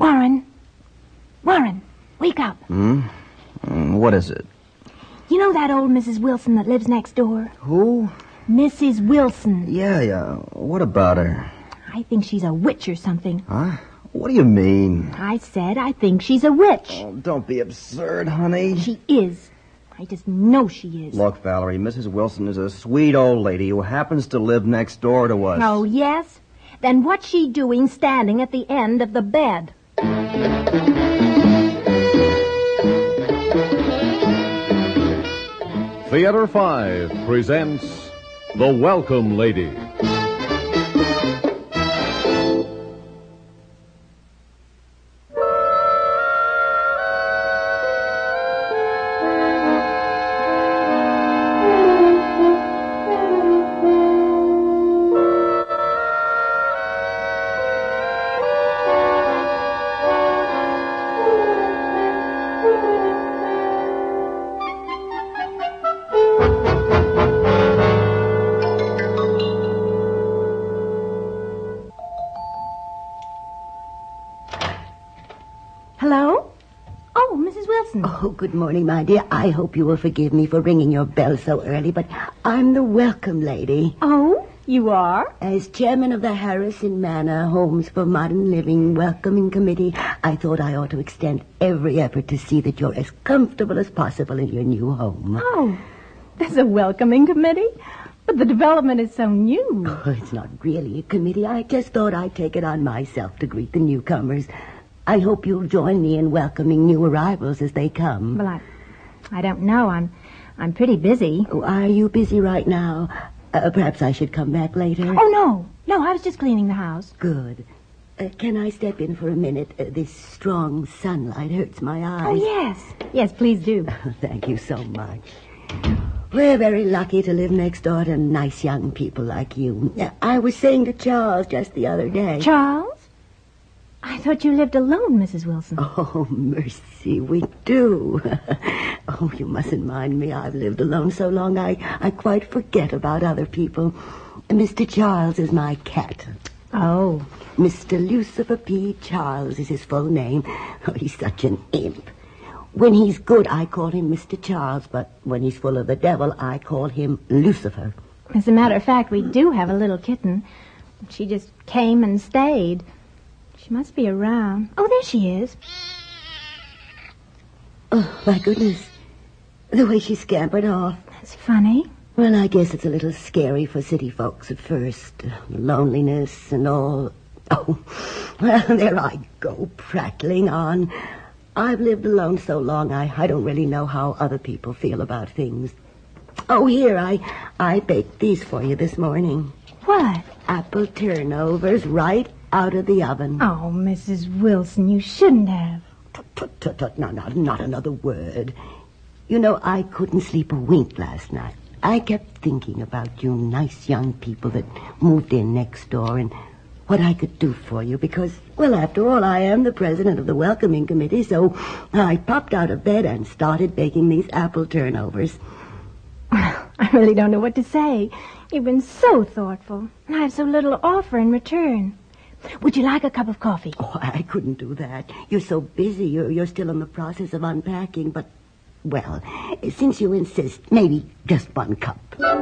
Warren, wake up. What is it? You know that old Mrs. Wilson that lives next door? Who? Mrs. Wilson. Yeah. What about her? I think she's a witch or something. Huh? What do you mean? I said I think she's a witch. Oh, don't be absurd, honey. She is. I just know she is. Look, Valerie, Mrs. Wilson is a sweet old lady who happens to live next door to us. Oh, yes? Then what's she doing standing at the end of the bed? Theater 5 presents The Welcome Lady. Hello? Oh, Mrs. Wilson. Oh, good morning, my dear. I hope you will forgive me for ringing your bell so early, but I'm the welcome lady. Oh, you are? As chairman of the Harrison Manor Homes for Modern Living Welcoming Committee, I thought I ought to extend every effort to see that you're as comfortable as possible in your new home. Oh, there's a welcoming committee? But the development is so new. Oh, it's not really a committee. I just thought I'd take it on myself to greet the newcomers. I hope you'll join me in welcoming new arrivals as they come. Well, I don't know. I'm pretty busy. Oh, are you busy right now? Perhaps I should come back later. Oh, no, I was just cleaning the house. Good. Can I step in for a minute? This strong sunlight hurts my eyes. Oh, yes. Yes, please do. Thank you so much. We're very lucky to live next door to nice young people like you. I was saying to Charles just the other day. Charles? I thought you lived alone, Mrs. Wilson. Oh, mercy, we do. Oh, you mustn't mind me. I've lived alone so long I quite forget about other people. Mr. Charles is my cat. Oh. Mr. Lucifer P. Charles is his full name. Oh, he's such an imp. When he's good, I call him Mr. Charles, but when he's full of the devil, I call him Lucifer. As a matter of fact, we do have a little kitten. She just came and stayed. She must be around. Oh, there she is. Oh, my goodness. The way she scampered off. That's funny. Well, I guess it's a little scary for city folks at first. Loneliness and all. Oh, well, there I go, prattling on. I've lived alone so long, I don't really know how other people feel about things. Oh, here, I baked these for you this morning. What? Apple turnovers right out of the oven. Oh, Mrs. Wilson, you shouldn't have. Tut, not another word. You know, I couldn't sleep a wink last night. I kept thinking about you nice young people that moved in next door and what I could do for you because, well, after all, I am the president of the welcoming committee, so I popped out of bed and started baking these apple turnovers. Well, I really don't know what to say. You've been so thoughtful, and I have so little to offer in return. Would you like a cup of coffee? Oh, I couldn't do that. You're so busy. You're still in the process of unpacking, but, well, since you insist, maybe just one cup.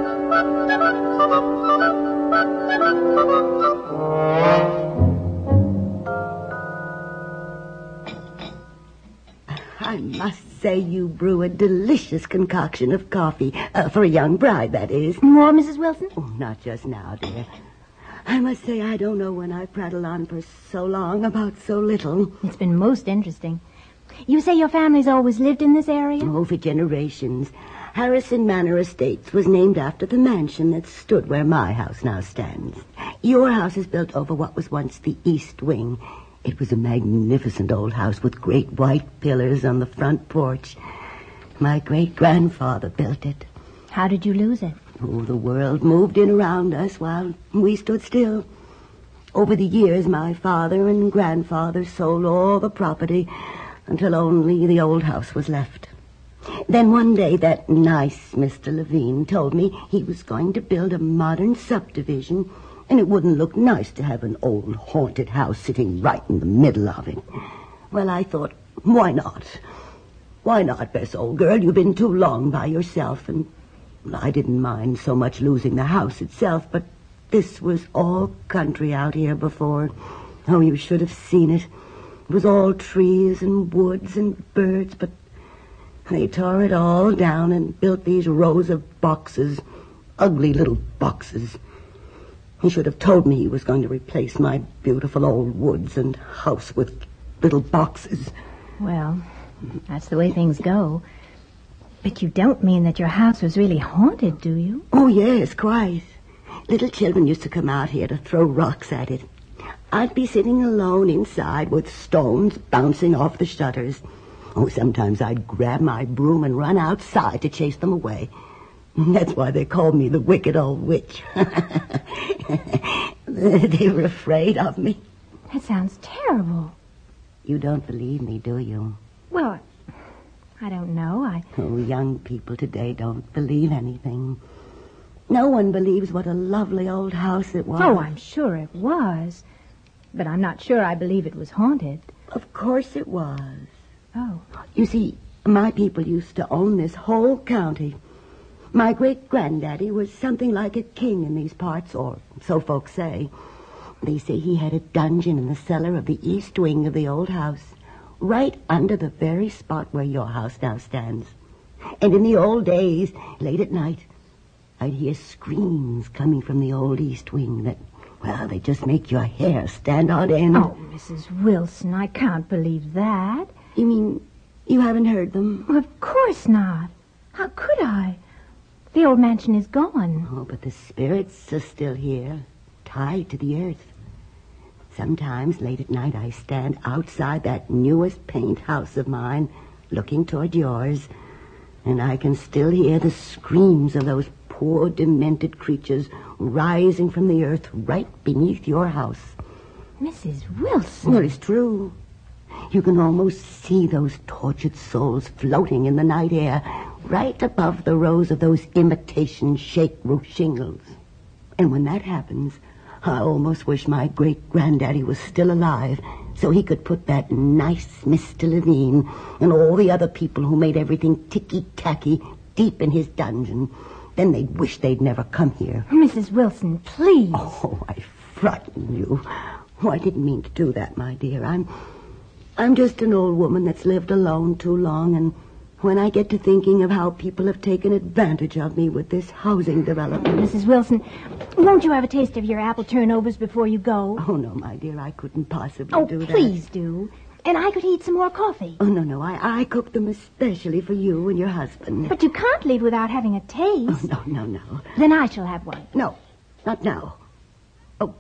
I must say you brew a delicious concoction of coffee, for a young bride, that is. More, Mrs. Wilson? Oh, not just now, dear. I must say I don't know when I've prattled on for so long about so little. It's been most interesting. You say your family's always lived in this area? Oh, for generations. Harrison Manor Estates was named after the mansion that stood where my house now stands. Your house is built over what was once the East Wing. It was a magnificent old house with great white pillars on the front porch. My great-grandfather built it. How did you lose it? Oh, the world moved in around us while we stood still. Over the years, my father and grandfather sold all the property until only the old house was left. Then one day, that nice Mr. Levine told me he was going to build a modern subdivision And it wouldn't look nice to have an old haunted house sitting right in the middle of it. Well, I thought, why not? Why not, Bess, old girl? You've been too long by yourself, and I didn't mind so much losing the house itself, but this was all country out here before. Oh, you should have seen it. It was all trees and woods and birds, but they tore it all down and built these rows of boxes, ugly little boxes. He should have told me he was going to replace my beautiful old woods and house with little boxes. Well, that's the way things go. But you don't mean that your house was really haunted, do you? Oh, yes, quite. Little children used to come out here to throw rocks at it. I'd be sitting alone inside with stones bouncing off the shutters. Oh, sometimes I'd grab my broom and run outside to chase them away. That's why they called me the wicked old witch. They were afraid of me. That sounds terrible. You don't believe me, do you? Well, I don't know. Oh, young people today don't believe anything. No one believes what a lovely old house it was. Oh, I'm sure it was. But I'm not sure I believe it was haunted. Of course it was. Oh. You see, my people used to own this whole county. My great-granddaddy was something like a king in these parts, or so folks say. They say he had a dungeon in the cellar of the east wing of the old house, right under the very spot where your house now stands. And in the old days, late at night, I'd hear screams coming from the old east wing that, well, they just make your hair stand on end. Oh, Mrs. Wilson, I can't believe that. You mean you haven't heard them? Well, of course not. How could I? The old mansion is gone. Oh, but the spirits are still here, tied to the earth. Sometimes, late at night, I stand outside that newest paint house of mine, looking toward yours, and I can still hear the screams of those poor, demented creatures rising from the earth right beneath your house. Mrs. Wilson. Well, it's true. You can almost see those tortured souls floating in the night air right above the rows of those imitation shake roof shingles. And when that happens, I almost wish my great-granddaddy was still alive so he could put that nice Mr. Levine and all the other people who made everything ticky-tacky deep in his dungeon. Then they'd wish they'd never come here. Mrs. Wilson, please. Oh, I frightened you. Oh, I didn't mean to do that, my dear. I'm just an old woman that's lived alone too long, and when I get to thinking of how people have taken advantage of me with this housing development... Mrs. Wilson, won't you have a taste of your apple turnovers before you go? Oh, no, my dear, I couldn't possibly do that. Oh, please do. And I could eat some more coffee. Oh, no, I cooked them especially for you and your husband. But you can't leave without having a taste. Oh, no. Then I shall have one. No, not now. Oh,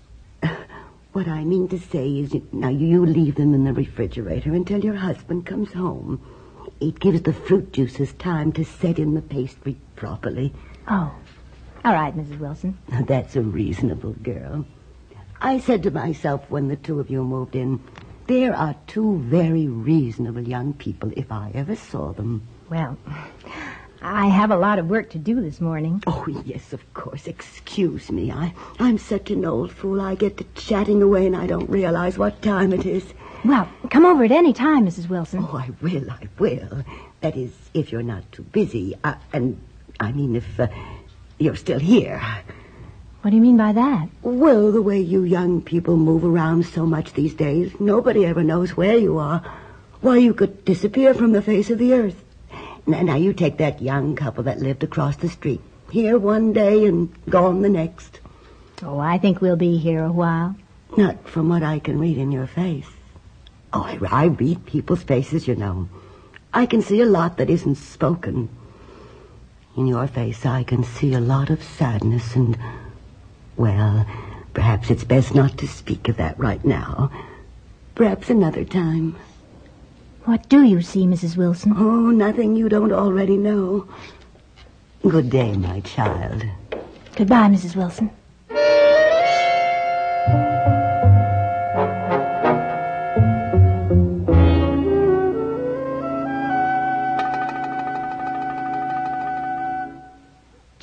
what I mean to say is, now you leave them in the refrigerator until your husband comes home. It gives the fruit juices time to set in the pastry properly. Oh, all right, Mrs. Wilson. Now, that's a reasonable girl. I said to myself when the two of you moved in, there are two very reasonable young people if I ever saw them. Well, I have a lot of work to do this morning. Oh, yes, of course. Excuse me. I'm such an old fool. I get to chatting away and I don't realize what time it is. Well, come over at any time, Mrs. Wilson. Oh, I will. That is, if you're not too busy. And I mean, if you're still here. What do you mean by that? Well, the way you young people move around so much these days, nobody ever knows where you are. Why, you could disappear from the face of the earth. Now, you take that young couple that lived across the street. Here one day and gone the next. Oh, I think we'll be here a while. Not from what I can read in your face. Oh, I read people's faces, you know. I can see a lot that isn't spoken. In your face, I can see a lot of sadness and, well, perhaps it's best not to speak of that right now. Perhaps another time. What do you see, Mrs. Wilson? Oh, nothing you don't already know. Good day, my child. Goodbye, Mrs. Wilson.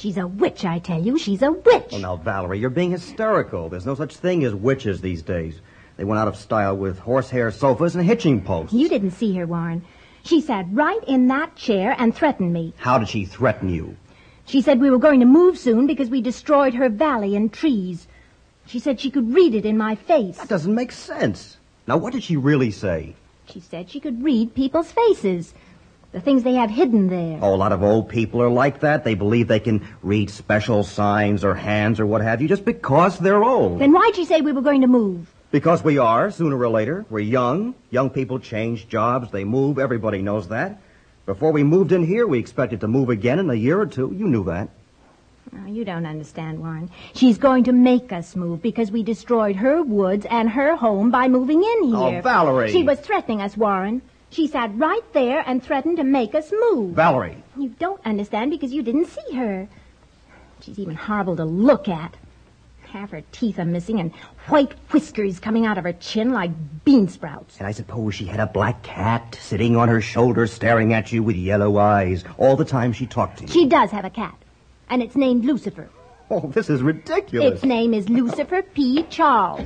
She's a witch, I tell you. She's a witch. Well, now, Valerie, you're being hysterical. There's no such thing as witches these days. They went out of style with horsehair sofas and hitching posts. You didn't see her, Warren. She sat right in that chair and threatened me. How did she threaten you? She said we were going to move soon because we destroyed her valley and trees. She said she could read it in my face. That doesn't make sense. Now, what did she really say? She said she could read people's faces, the things they have hidden there. Oh, a lot of old people are like that. They believe they can read special signs or hands or what have you just because they're old. Then why'd she say we were going to move? Because we are, sooner or later. We're young. Young people change jobs. They move. Everybody knows that. Before we moved in here, we expected to move again in a year or two. You knew that. Oh, you don't understand, Warren. She's going to make us move because we destroyed her woods and her home by moving in here. Oh, Valerie. She was threatening us, Warren. She sat right there and threatened to make us move. Valerie. You don't understand because you didn't see her. She's even horrible to look at. Half her teeth are missing and white whiskers coming out of her chin like bean sprouts. And I suppose she had a black cat sitting on her shoulder staring at you with yellow eyes all the time she talked to you. She does have a cat, and it's named Lucifer. Oh, this is ridiculous. Its name is Lucifer P. Charles.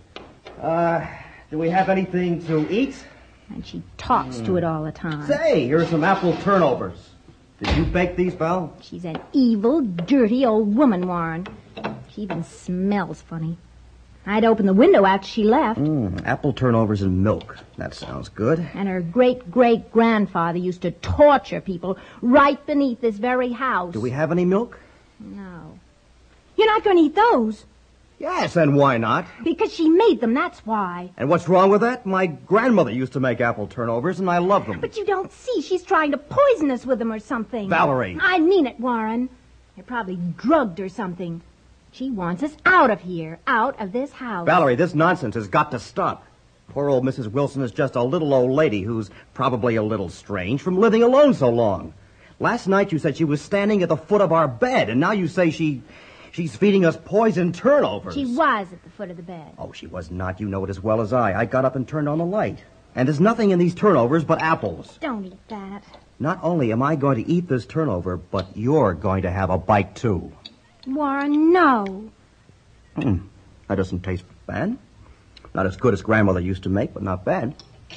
Do we have anything to eat? And she talks to it all the time. Say, here's some apple turnovers. Did you bake these, Val? She's an evil, dirty old woman, Warren. She even smells funny. I'd open the window after she left. Apple turnovers and milk. That sounds good. And her great-great-grandfather used to torture people right beneath this very house. Do we have any milk? No. You're not going to eat those? Yes, and why not? Because she made them, that's why. And what's wrong with that? My grandmother used to make apple turnovers, and I love them. But you don't see. She's trying to poison us with them or something. Valerie. I mean it, Warren. They're probably drugged or something. She wants us out of here, out of this house. Valerie, this nonsense has got to stop. Poor old Mrs. Wilson is just a little old lady who's probably a little strange from living alone so long. Last night you said she was standing at the foot of our bed, and now you say she's feeding us poisoned turnovers. She was at the foot of the bed. Oh, she was not. You know it as well as I. I got up and turned on the light. And there's nothing in these turnovers but apples. Don't eat that. Not only am I going to eat this turnover, but you're going to have a bite, too. Warren, no. That doesn't taste bad. Not as good as Grandmother used to make, but not bad.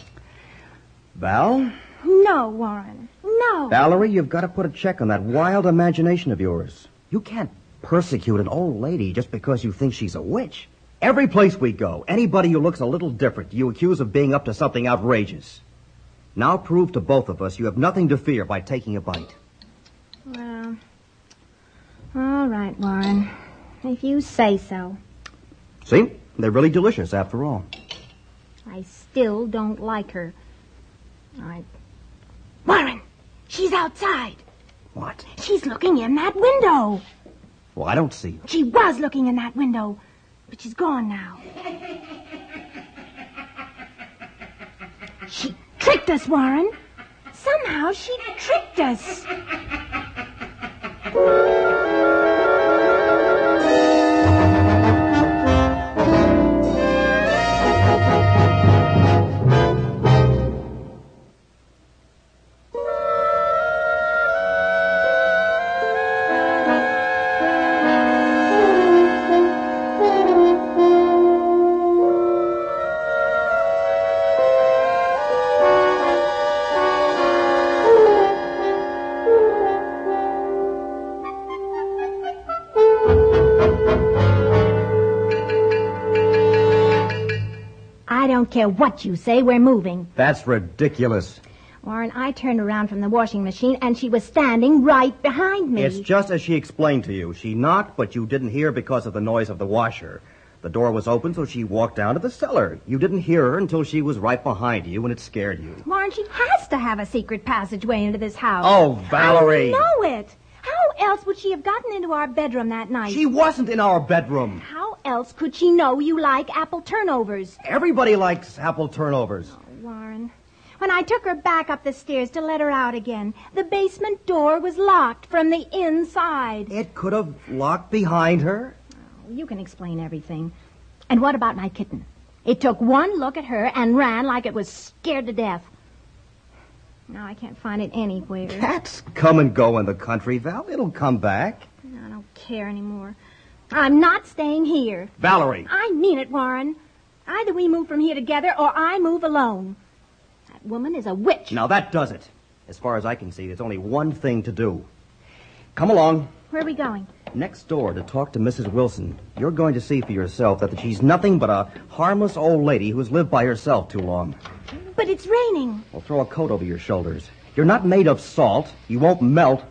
Val? No, Warren. No. Valerie, you've got to put a check on that wild imagination of yours. You can't persecute an old lady just because you think she's a witch. Every place we go, anybody who looks a little different, you accuse of being up to something outrageous. Now prove to both of us you have nothing to fear by taking a bite. Well, all right, Warren. If you say so. See? They're really delicious, after all. I still don't like her. Warren, she's outside. What? She's looking in that window. Well, I don't see her. She was looking in that window, but she's gone now. She tricked us, Warren. Somehow she tricked us. I don't care what you say, we're moving. That's ridiculous. Warren, I turned around from the washing machine, and she was standing right behind me. It's just as she explained to you. She knocked, but you didn't hear because of the noise of the washer. The door was open, so she walked down to the cellar. You didn't hear her until she was right behind you, and it scared you. Warren, she has to have a secret passageway into this house. Oh, Valerie. I know it. How else would she have gotten into our bedroom that night? She wasn't in our bedroom. How else could she know you like apple turnovers? Everybody likes apple turnovers. Oh, Warren. When I took her back up the stairs to let her out again, the basement door was locked from the inside. It could have locked behind her. Oh, you can explain everything. And what about my kitten? It took one look at her and ran like it was scared to death. Now I can't find it anywhere. Cats come and go in the country, Val. It'll come back. care anymore. I'm not staying here. Valerie! I mean it, Warren. Either we move from here together or I move alone. That woman is a witch. Now that does it. As far as I can see, there's only one thing to do. Come along. Where are we going? Next door to talk to Mrs. Wilson. You're going to see for yourself that she's nothing but a harmless old lady who's lived by herself too long. But it's raining. Well, throw a coat over your shoulders. You're not made of salt. You won't melt.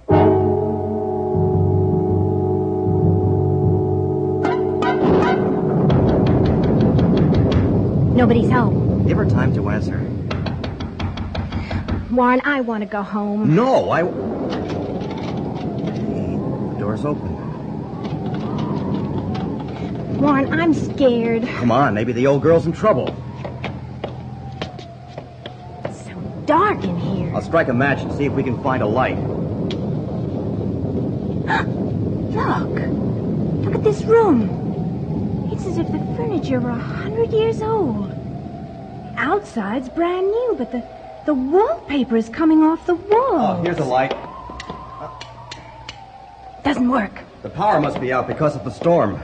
Nobody's home. Give her time to answer. Warren, I want to go home. No, Hey, the door's open. Warren, I'm scared. Come on, maybe the old girl's in trouble. It's so dark in here. I'll strike a match and see if we can find a light. Look at this room. It's as if the furniture were 100 years old. The outside's brand new, but the wallpaper is coming off the wall. Oh, here's a light. Doesn't work. The power must be out because of the storm.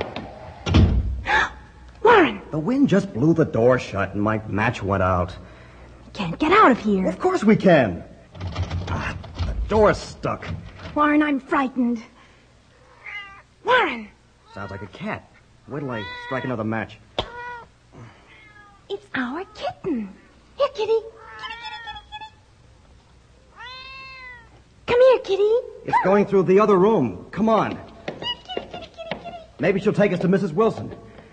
Warren! The wind just blew the door shut and my match went out. Can't get out of here. Of course we can. The door's stuck. Warren, I'm frightened. Warren! Sounds like a cat. Wait till I strike another match. It's our kitten. Here, kitty. Come here, kitty. It's going through the other room. Come on. Maybe she'll take us to Mrs. Wilson.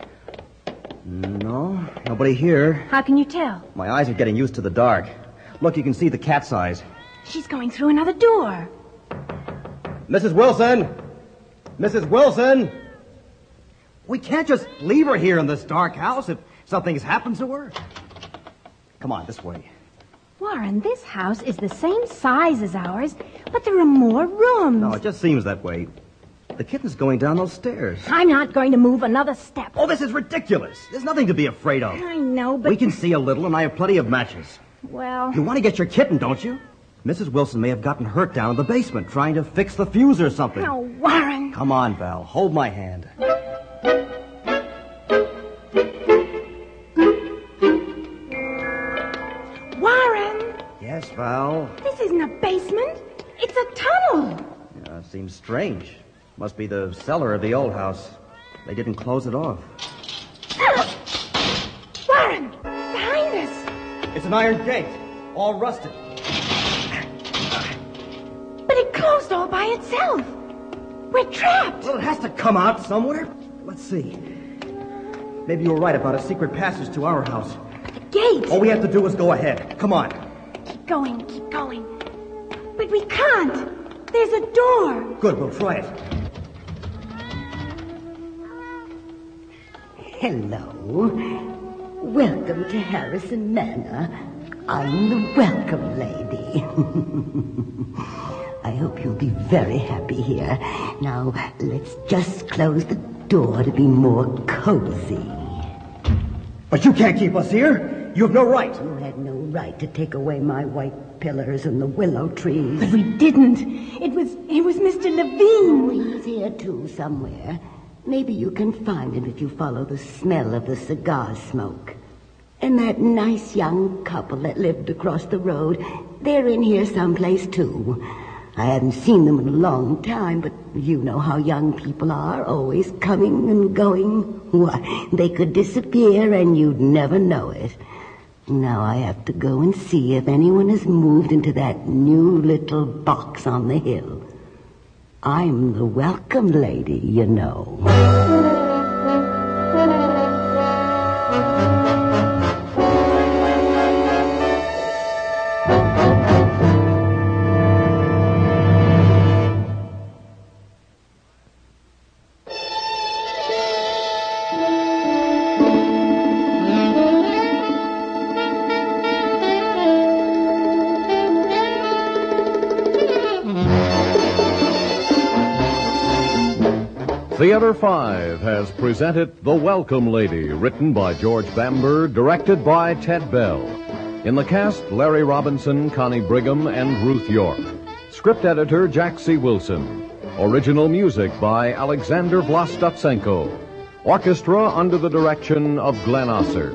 No, nobody here. How can you tell? My eyes are getting used to the dark. Look, you can see the cat's eyes. She's going through another door. Mrs. Wilson! Mrs. Wilson! We can't just leave her here in this dark house if something's happened to her. Come on, this way. Warren, this house is the same size as ours, but there are more rooms. No, it just seems that way. The kitten's going down those stairs. I'm not going to move another step. Oh, this is ridiculous. There's nothing to be afraid of. I know, but... We can see a little, and I have plenty of matches. Well... You want to get your kitten, don't you? Mrs. Wilson may have gotten hurt down in the basement trying to fix the fuse or something. Oh, Warren. Come on, Val. Hold my hand. Warren! Yes, Val? This isn't a basement. It's a tunnel. Yeah, it seems strange. Must be the cellar of the old house. They didn't close it off. Warren! Behind us! It's an iron gate, all rusted. But it closed all by itself. We're trapped. Well, it has to come out somewhere. Let's see. Maybe you were right about a secret passage to our house. The gate. All we have to do is go ahead. Come on. Keep going, keep going. But we can't. There's a door. Good, we'll try it. Hello. Welcome to Harrison Manor. I'm the welcome lady. I hope you'll be very happy here. Now, let's just close the door to be more cozy. But you can't keep us here. You have no right. You had no right to take away my white pillars and the willow trees. But we didn't. It was Mr. Levine. He's here, too, somewhere. Maybe you can find him if you follow the smell of the cigar smoke. And that nice young couple that lived across the road, they're in here someplace, too. I haven't seen them in a long time, but you know how young people are, always coming and going. Why, they could disappear and you'd never know it. Now I have to go and see if anyone has moved into that new little box on the hill. I'm the welcome lady, you know. Theater 5 has presented The Welcome Lady, written by George Bamber, directed by Ted Bell. In the cast, Larry Robinson, Connie Brigham, and Ruth York. Script editor, Jack C. Wilson. Original music by Alexander Vlastotsenko. Orchestra under the direction of Glenn Osser.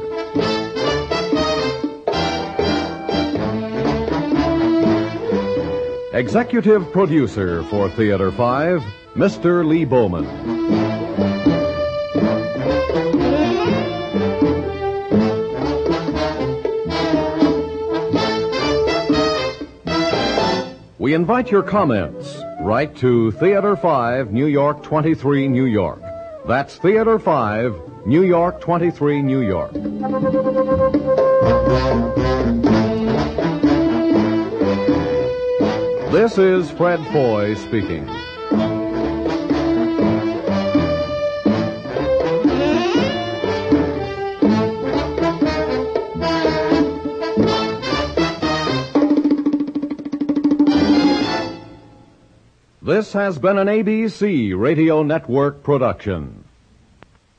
Executive producer for Theater 5, Mr. Lee Bowman. We invite your comments. Write to Theater 5, New York 23, New York. That's Theater 5, New York 23, New York. This is Fred Foy speaking. This has been an ABC Radio Network production.